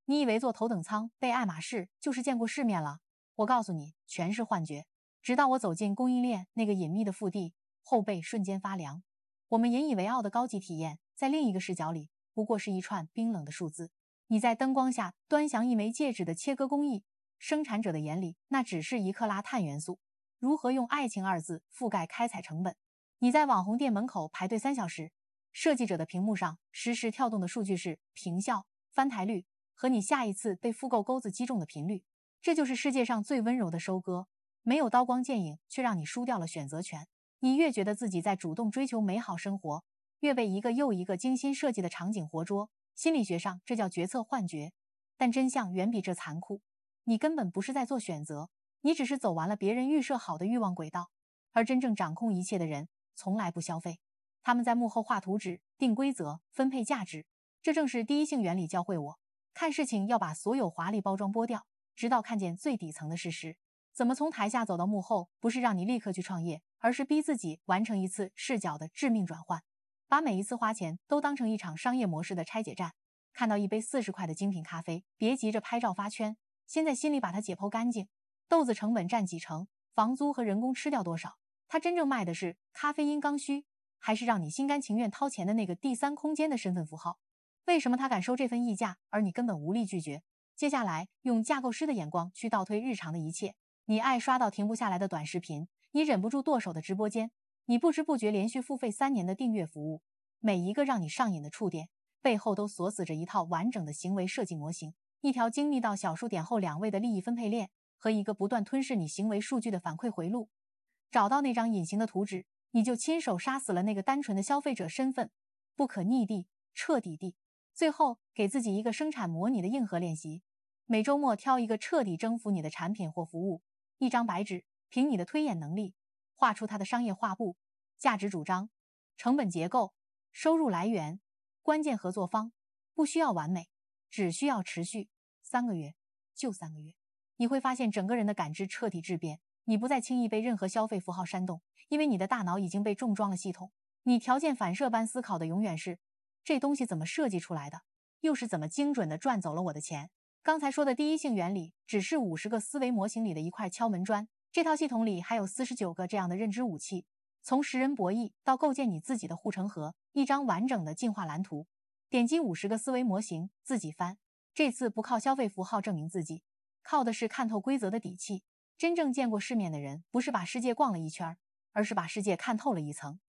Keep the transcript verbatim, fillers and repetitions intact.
你以为坐头等舱背爱马仕就是见过世面了？我告诉你，全是幻觉。直到我走进供应链那个隐秘的腹地，后背瞬间发凉。我们引以为傲的高级体验，在另一个视角里，不过是一串冰冷的数字。你在灯光下端详一枚戒指的切割工艺，生产者的眼里，那只是一克拉碳元素。如何用爱情二字覆盖开采成本？你在网红店门口排队三小时，设计者的屏幕上实时跳动的数据是平效、翻台率和你下一次被复购钩子击中的频率。这就是世界上最温柔的收割，没有刀光剑影，却让你输掉了选择权。你越觉得自己在主动追求美好生活，越被一个又一个精心设计的场景活捉。心理学上这叫决策幻觉，但真相远比这残酷。你根本不是在做选择，你只是走完了别人预设好的欲望轨道。而真正掌控一切的人从来不消费，他们在幕后画图纸、定规则、分配价值。这正是第一性原理教会我，看事情要把所有华丽包装剥掉，直到看见最底层的事实。怎么从台下走到幕后，不是让你立刻去创业，而是逼自己完成一次视角的致命转换，把每一次花钱都当成一场商业模式的拆解战。看到一杯四十块的精品咖啡，别急着拍照发圈，先在心里把它解剖干净。豆子成本占几成，房租和人工吃掉多少？它真正卖的是咖啡因刚需，还是让你心甘情愿掏钱的那个第三空间的身份符号？为什么他敢收这份溢价，而你根本无力拒绝？接下来用架构师的眼光去倒推日常的一切。你爱刷到停不下来的短视频，你忍不住剁手的直播间，你不知不觉连续付费三年的订阅服务，每一个让你上瘾的触点背后都锁死着一套完整的行为设计模型，一条精密到小数点后两位的利益分配链和一个不断吞噬你行为数据的反馈回路。找到那张隐形的图纸，你就亲手杀死了那个单纯的消费者身份，不可逆地，彻底地。最后给自己一个生产模拟的硬核练习，每周末挑一个彻底征服你的产品或服务，一张白纸，凭你的推演能力画出它的商业画布、价值主张、成本结构、收入来源、关键合作方。不需要完美，只需要持续。三个月，就三个月，你会发现整个人的感知彻底质变。你不再轻易被任何消费符号煽动，因为你的大脑已经被重装了系统。你条件反射般思考的永远是，这东西怎么设计出来的，又是怎么精准地赚走了我的钱。刚才说的第一性原理只是五十个思维模型里的一块敲门砖，这套系统里还有四十九个这样的认知武器，从识人博弈到构建你自己的护城河，一张完整的进化蓝图。点击五十个思维模型，自己翻。这次不靠消费符号证明自己，靠的是看透规则的底气。真正见过世面的人，不是把世界逛了一圈，而是把世界看透了一层。